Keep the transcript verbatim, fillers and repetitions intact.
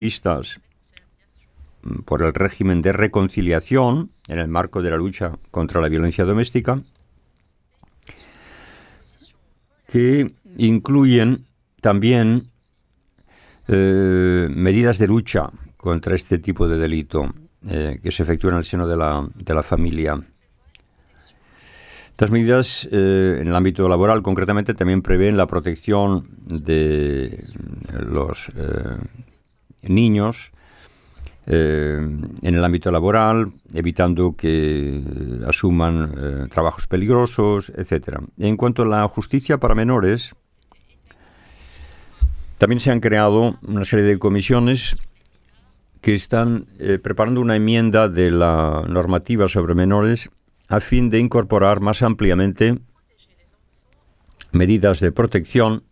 previstas por el régimen de reconciliación en el marco de la lucha contra la violencia doméstica, que incluyen también eh, medidas de lucha contra este tipo de delito eh, que se efectúa en el seno de la, de la familia. Estas medidas eh, en el ámbito laboral concretamente también prevén la protección de los eh, niños eh, en el ámbito laboral, evitando que asuman eh, trabajos peligrosos, etcétera. En cuanto a la justicia para menores, también se han creado una serie de comisiones que están eh, preparando una enmienda de la normativa sobre menores a fin de incorporar más ampliamente medidas de protección